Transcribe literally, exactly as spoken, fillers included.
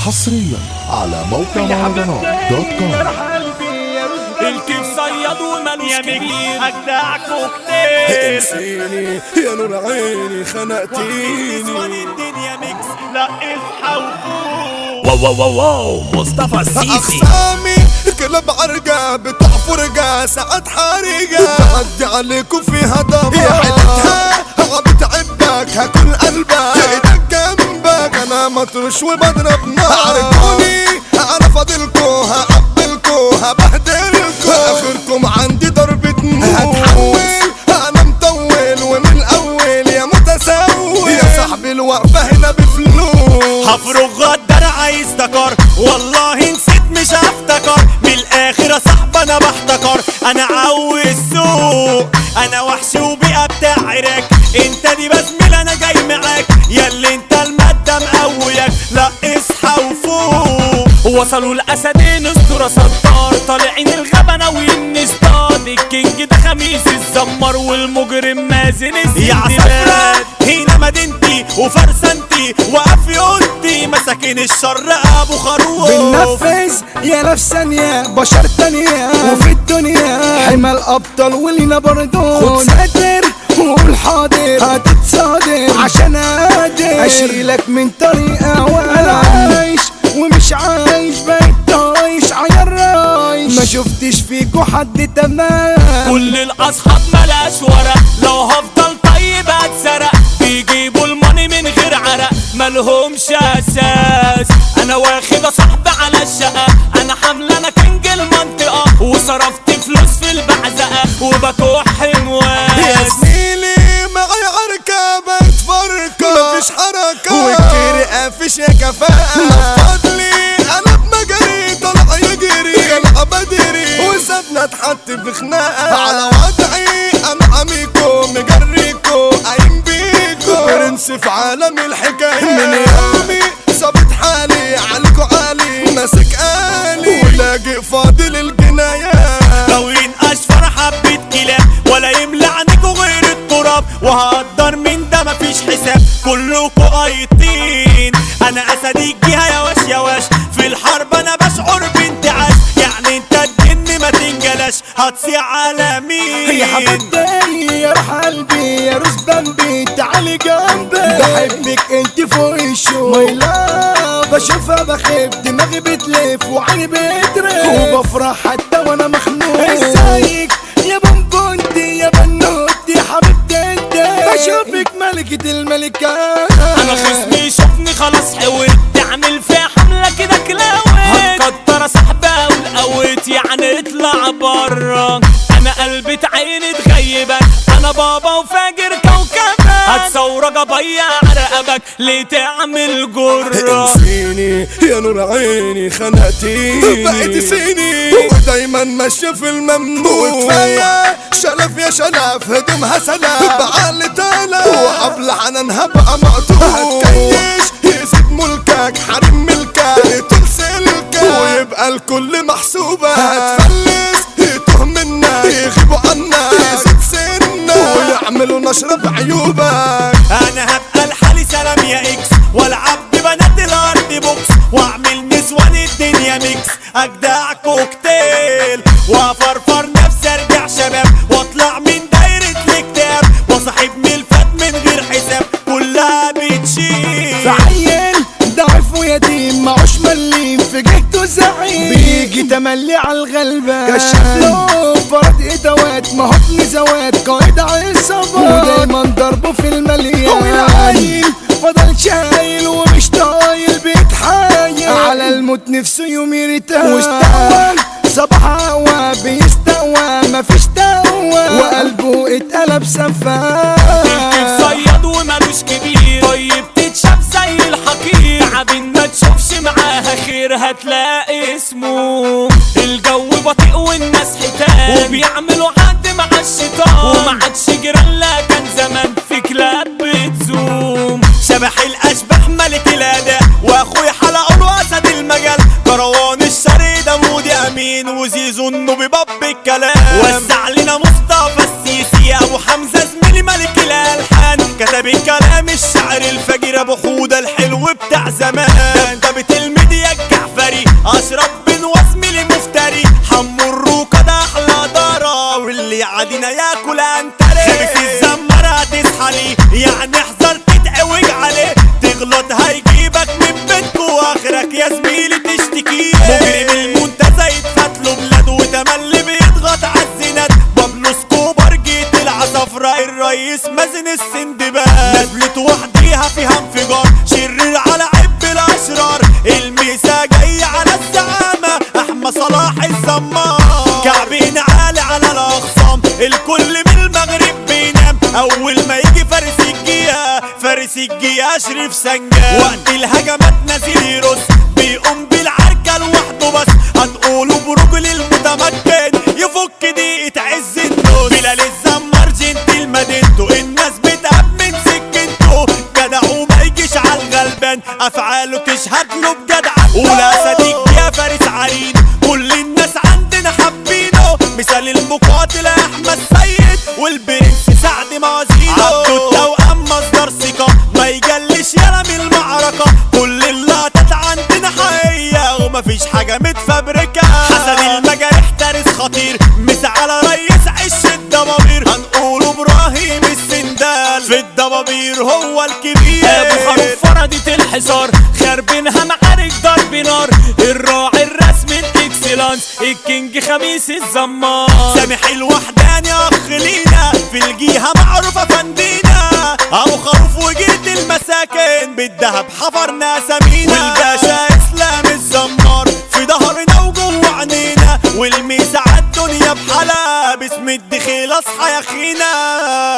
حصريا على موقع مهرجانات دوت كوم. الكيف صياد ومالوش كبير اجدع كوكتيل انسيني يا نور عيني خنقتيني الدنيا ميكس لا اصحى وفوق. واو واو واو واو مصطفى السيسي اقسامي كلاب عرقة بتاع فرقة ساعات حارقة تعدي عليكم فيها ضباب يا حيلتها بتعبك هاكل قلبك ايدك جنبك انا مطرش وبضرب نار عارفوني انا فاضلكو هقبلكو هبهدلكو اخركم عندي ضربة نور هتحول انا مطول ومن الاول يا متسول يا صاحبي الوقفة هنا بفلوس هفرغ غدر عايز دكار والله نسيت مش هفتكر من الاخر يا صاحب انا بحتكر انا عاوز سوق انا وحش وبيئة بتاع عراك انت دي بزميل انا جاي معاك ياللي انت المادة مقوياك لا اصحى وفوق. وصلوا الاسدين اسطورة ستار طالعين الغابة ناويين نصطاد الكينج ده خميس الزمر والمجرم مازن السندباد هنا مدينتي وفرسانتي وقف يقولتي مساكين الشر ابو خروف بننفذ يا نفس ثانية بشر تانية وفي الدنيا حمى الابطال ولينا برضو خد ساتر وقول حاضر هتتصادر عشان قادر اشيلك من طريقة وانا عايش ومش عايش بقيت طايش عيار رايش ما شفتش فيكو حد تمام كل الاصحاب ملاش ورق لو هفضل طيب هتسرق بيجيبوا الماني من غير عرق ملهمش اساس انا واخد صاحبي على الشقة انا حامل انا كينج المنطقة وصرفت فلوس في البعزقة وبكح مواس يا زميلي معي عركة بقت فرقة مفيش حركة والكيري قافش يا كفاءة فضلي انا بمجري طلع يجري خلع بدري وسابنا اتحط في خناقة على وضعي انا عميكو مجريكو قايم بيكو برنس في عالم الحكاية من يومي صابت حالي عليكو عالي ماسك آلي ولاجئ فاضل الجناية طوين اشفر حبة كلاب ولا يملى عنكوا غير التراب وهقدر من ده مفيش حساب كلكوا قايطين انا اسدي الجهة يا واش يا واش في الحرب انا بشعر بانتعاش يعني انت الجن ما تنجلاش هتصيع على مين يا حبيبتي يا روح قلبي يا روز بمبي تعالي جنبي بحبك انت فوق الشوق ماي لاف بشوفها بخيب دماغي بتلف وعيني بترف وبفرح حتى وانا مخنوق ازيك يا بنبونتي يا بنوتي حبيبتي انت بشوفك ملكة الملكات انا خصمي يشوفني خلاص حاولت تعمل فيها حملة كده كلاوت هتكتر صاحبها والقوت يعني اطلع برا انا قلبي عيني تغيبك انا بابا وفاجر كوكبك هتصور جبية على رقبك ليه تعمل جرة انسيني يا نور عيني خنقتيني بقيت سيني ودايما ماشية في الممنوع وكفاية شلف يا شلف هدومها سلف بعقل تلف وقبل حنانها بقى مقطوع هتكيش يزيد ملكك حريم ملكك تمسلكك ويبقى الكل محسوبة هتفلس يتوه منا يغيبوا عنا يزيد سنة ويعملوا نشر بعيوبك انا هبقى لحالي سلام يا اكس والعب ببنات الارض بوكس واعمل نسوان الدنيا ميكس اجدع كوكتيل وافرفر نفسي ارجع شباب واطلع من دايرة الاكتئاب وصاحب ملفات من غير حساب كلها بتشيل عيل ضعيف ويتيم معوش مليم في جهته زعيم بيجي تملي على الغلبة كشف له فرد ادوات ما هو ابن زوات قائد عصابات ودايما ضربه في المليان والعيل فضل شايل ومش طايل بيتحايل على الموت نفسه يوم يرتاح واستوى صباح هوا بيستوى مفيش تقوى وقلبه اتقلب سفاح الكيف صياد ومالوش كبير طيب تتشاف زي الحقير تعبين ما تشوفش معاها خير هتلاقي اسمه الجو بطيء والناس حيتان وبيعملوا عد مع الشيطان وما عادش جيران لا كان زمان في كلاب بتزوم شبح الاشباح ملك الاداء واخويا حلقه له اسد المجال كروان الشري ده مودي امين وزيزو النوبي باب الكلام وزع لنا مصطفى السيسي ابو حمزه زميلي ملك الالحان كتب الكلام الشعر الفجر ابو حوده الحلو بتاع زمان دبدبة الميديا الميسا جاي على الزعامة احمد صلاح الزمار. كعبين عالي على الاخصام الكل من المغرب بينام اول ما يجي فارس الجيا فارس الجيا اشرف سنجان. وقت الهجمات نازل يرص بيقوم بالعركة لوحده بس هنقوله برجل المتمكن يفك دقيقة عز النص. بلال الزمار جنتل مدينته الناس بتأمن سكنته جدع وما يجيش على الغلبان افعاله تشهد له بجدعنته. ولا صديق يا فارس عرين كل الناس عندنا حابينه مثال المقاتل احمد سيد والبرنس سعد موازينه. عبده التوأم مصدر ثقة ما يجلش يلا من المعركة كل اللقطات عندنا حقيقية ومفيش حاجة متفبركة. حسن المجارح تاريخ خطير مس على ريس عش الضبابير هنقوله ابراهيم السندال في الضبابير هو الكبير. ابو خروف فردة الحصار خربينها معارك ضرب نار الراعي الرسمي الاكسلانس الكينج خميس الزمار. سامح الوحداني اخ لينا في الجيهة معروفة فندينا ابو خروف وجيت المساكن بالدهب حفرنا سمينا. والباشا اسلام الزمار في ظهرنا وجوه عينينا والميسا عالدنيا بحالها باسم الدخيل اصحى يا اخينا.